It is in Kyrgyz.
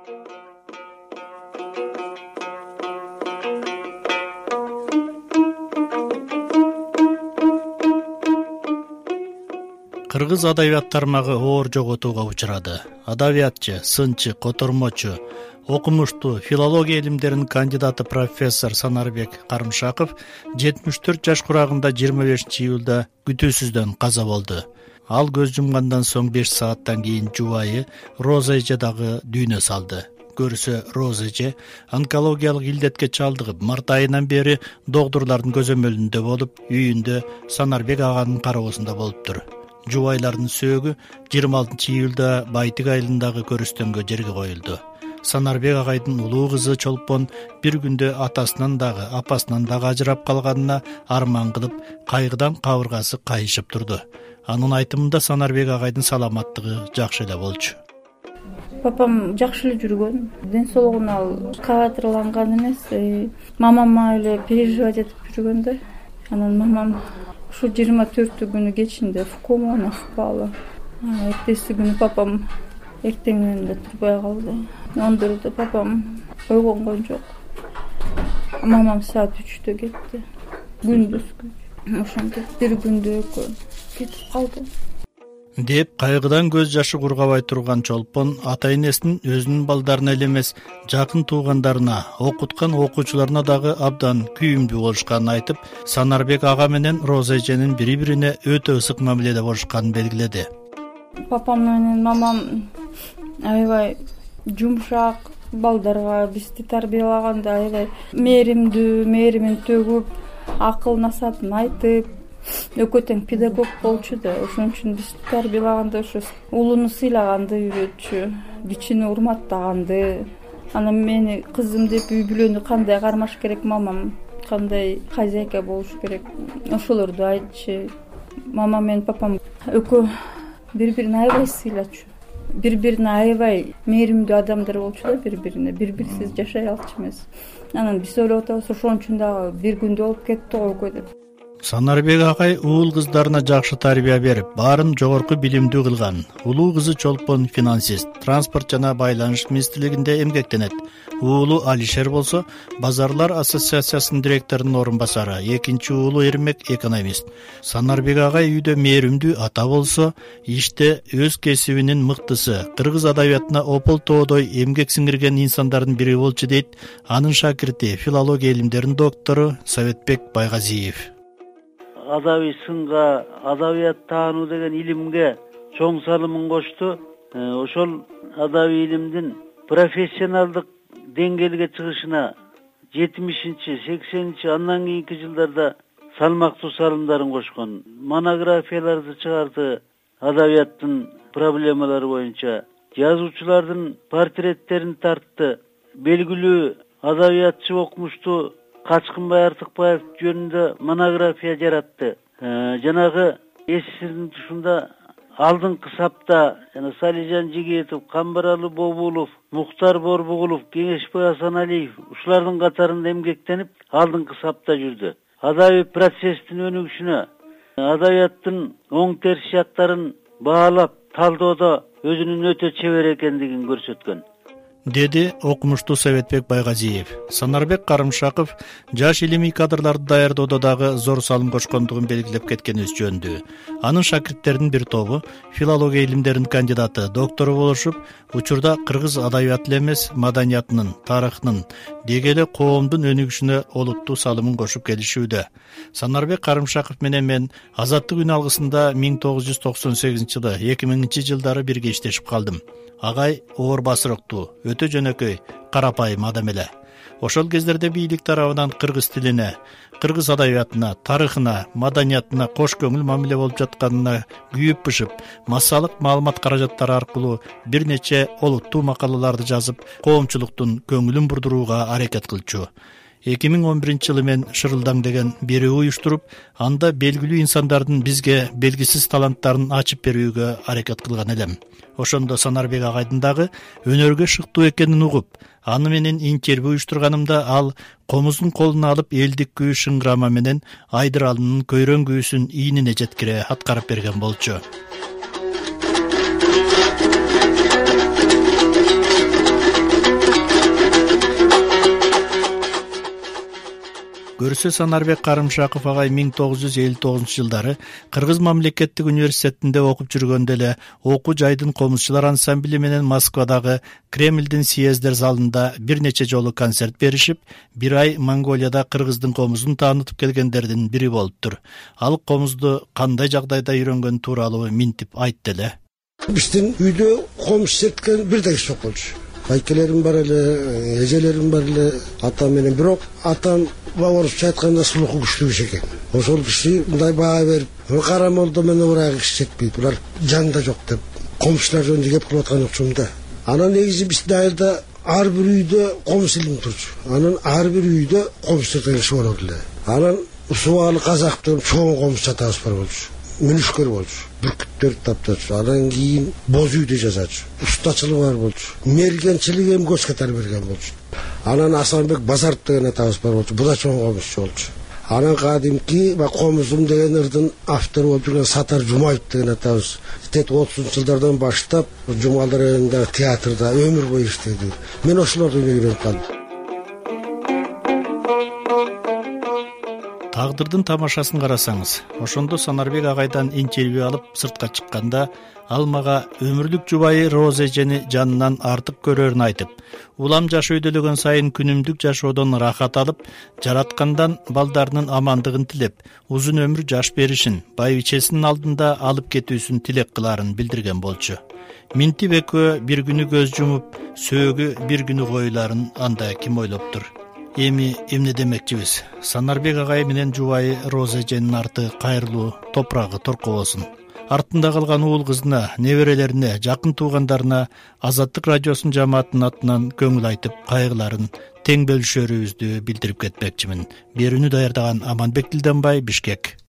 Кыргыз адабият тармагы оор жоготууга учурады. Адабиятчы, сынчы, котормочу, окумуштуу филология илимдеринин кандидаты профессор Санарбек Карымшаков 74 жаш курагында 25-июлда күтүүсүздөн каза болду. Ал көз жумгандан соң 5 сааттан кийин жубайы Роза эже дагы дүйнө салды. Көрсө Роза эже онкологиялык илдетке чалдыгып, март айынан бери доктурлардын көзөмөлүндө болуп, үйүндө Санарбек аганын кароосунда болуптур. Жубайлардын сөөгү 26-июлда Байтык айылындагы көрүстөнгө жерге коюлду. Санарбек агайдын улуу кызы Чолпон бир күндө атасынан дагы, апасынан дагы ажырап калганына арман кылып, кайгыдан кабыргасы кайышып турду. Анын айтымында Санарбек агайдын саламаттыгы жакшы эле болчу. Папам жакшы эле жүргөн, ден соолугуна кабатырланган эмес. Мамама эле переживать этип жүргөн да. Анан мамам ушу 24-күнү кечинде комона ыкпалы. Эртеси күнү папам эртеңнен эле турбай калды. Ондурду папам ойгонгон жок. Мамам саат 3-тө кетти. Күндүзгү. Ошондо бир күндө экөө кетип калды. Деп кайгыдан көз жашы кургабай турган Чолпон ата-энесинин өзүнүн балдарына эле эмес, жакын туугандарына, окуткан окуучуларына дагы абдан күйүмдүү болушканын айтып, Санарбек ага менен Роза эженин бири-бирине өтө ысык мамиледе болушканын белгиледи. Папам менен мамам аябай жумшак, балдарга бизди тарбиялаганда аябай мээримин төгүп, акыл насаатын айтып, экөө тең педагог болчу да, ошон үчүн бизди тарбиялаганда ошо улууну сыйлаганды үйрөтчү, кичини урматтаганды. Анан мени кызым деп үй бүлөнү кандай кармаш керек, мамам кандай хозяйка болуш керек, ошолорду айтчу. Мамам менен папам экөө бири-бирин аябай сыйлачу. Бири-бирине аябай мээримдүү адамдар болчу да, бири-бирине. Бири-бирсиз жашай алчу эмес. Анан биз ойлоп атабыз, ошон үчүн дагы бир күндө болуп кетти го экөө деп. Санарбек агай уул кыздарына жакшы тарбия берип, баарын жогорку билимдүү кылган. Улуу кызы Чолпон финансист, транспорт жана байланыш министрлигинде эмгектенет. Уулу Алишер болсо, Базарлар ассоциациясынын директорунун орун басары, экинчи уулу Эрмек экономист. Санарбек агай үйдө мээримдүү ата болсо, иште өз кесибинин мыктысы, кыргыз адабиятына опол-тоодой эмгек сиңирген инсандардын бири болчу дейт анын шакирти, филология илимдеринин доктору Советбек Байгазиев. Адабий сынга, адабият таануу деген илимге чоң салымын кошту. Ошол адабий илимдин профессионалдык деңгээлге чыгышына 70-чи, 80-чи, андан кийинки жылдарда салмактуу салымдарын кошкон. Монографияларды чыгарды адабияттын проблемалары боюнча. Жазуучулардын портреттерин тартты. Белгилүү адабиятчы окумуштуу Качкынбай Артыкбаев жөнүндө монография жаратты. Жанагы СССРдин тушунда алдыңкы сапта жана Салижан Жигетов, Камбаралы Бобулов, Муктар Борбугулов, Кеңешбай Асаналиев ушулардын катарында эмгектенип алдыңкы сапта жүрдү. Адабий процесстин өнүгүшүнө, адабияттын оң терс жактарын баалап, талдоодо өзүнүн өтө чебер экендигин көрсөткөн, деди окумуштуу Советбек Байгазиев. Санарбек Карымшаков жаш илимий кадрларды даярдоодо дагы зор салым кошкондугун белгилеп кеткенибиз жөнүндө. Анын шакирттеринин бир тобу филология илимдеринин кандидаты, доктору болушуп, учурда кыргыз адабияты эле эмес, маданиятынын, тарыхынын, деги эле коомдун өнүгүшүнө олуттуу салымын кошуп келишүүдө. Санарбек Карымшаков менен мен Азаттык үн алгысында 1998-жылы, 2000-жылдары бирге иштешип калдым. Агай оор басырыктуу, өтө жөнөкөй, карапайым адам эле. Ошол кездерде бийлик тарабынан кыргыз тилине, кыргыз адабиятына, тарыхына, маданиятына кош көңүл мамиле болуп жатканына күйүп-бышып, массалык маалымат каражаттары аркылуу бир нече олуттуу макалаларды жазып, коомчулуктун көңүлүн бурдурууга аракет кылчу. 2011-жылы мен Шырылдаң деген берүү уюштуруп, анда белгилүү инсандардын бизге белгисиз таланттарын ачып берүүгө аракет кылган элем. Ошондо Санарбек агайдын дагы өнөргө шыктуу экенин угуп, аны менен интервью уюштурганымда ал комуздун колуна алып элдик күү шыңгырама менен Айдыралынын көйрөң күүсүн ийнине жеткире аткарып берген болчу. келүүсү Санарбек Карымшаков агай 1959-жылдары Кыргыз мамлекеттик университетинде окуп жүргөндө эле окуу жайдын комузчулар ансамбли менен Москвадагы Кремлдин съездер залында бир нече жолу концерт беришип, бир ай Монголияда кыргыздын комузун таанытып келгендердин бири болуптур. Ал комузду кандай жагдайда үйрөнгөн тууралуу минтип айтты эле. Биздин үйдө комуз черткен бирдей киши жок болчу. Айкелерим бар эле, эжелерим бар эле, атам менен. Бирок атам орусча айтканда слуху күчтүү киши экен. Ошол киши мындай баа берип, кара молдо менен урагы киши жетпейт, булар жанында жок деп, комузчулар жөнүндө кеп кылып аткан окшойм да. Анан негизи биздин айылда ар бир үйдө комуз илим турчу. Анан ар бир үйдө комуз черткен киши болот эле. Анан Субалы Казак деген чоң комуз чатабыз бар болчу. Мүнүшкөр болчу. Бүркүттөр таптачу. Анан кийин боз үйдө жазачу. Устачылык бар болчу. Мергенчилик эми көз катары берген болчу. Анан Асанбек Базаров деген атабыз бар болчу. Бу да чоң комузчу болчу. Анан кадимки комузум деген ырдын автору болуп жүргөн Сатар Жумаев деген атабыз 30-жылдардан баштап Жумалдар районундагы театрда өмүр бою иштеди. Мен ошолордон үйрөнүп калдым. Тагдырдын тамашасын карасаңыз, ошондо Санарбек агайдан интервью алып сыртка чыкканда, ал мага өмүрлүк жубайы Роза эжени жанынан артык көрөрүн айтып, улам жаш өйдөлөгөн сайын күнүмдүк жашоодон рахат алып, жараткандан балдарынын амандыгын тилеп, узун өмүр жаш беришин, байбичесинин алдында алып кетүүсүн тилек кыларын билдирген болчу. Минтип экөө бир күнү көз жумуп, сөөгү бир күнү коюларын анда ким ойлоптур? Эми эмне демекчибиз? Санарбек агай менен жубайы Роза эженин арты кайырлуу, топурагы торко болсун. Артында калган уул кызына, неберелерине, жакын туугандарына Азаттык радиосунун жамаатынын атынан көңүл айтып, кайгыларын тең бөлүшөрүбүздү билдирип кетмекчимин. Берүүнү даярдаган Аманбек Дилденбай, Бишкек.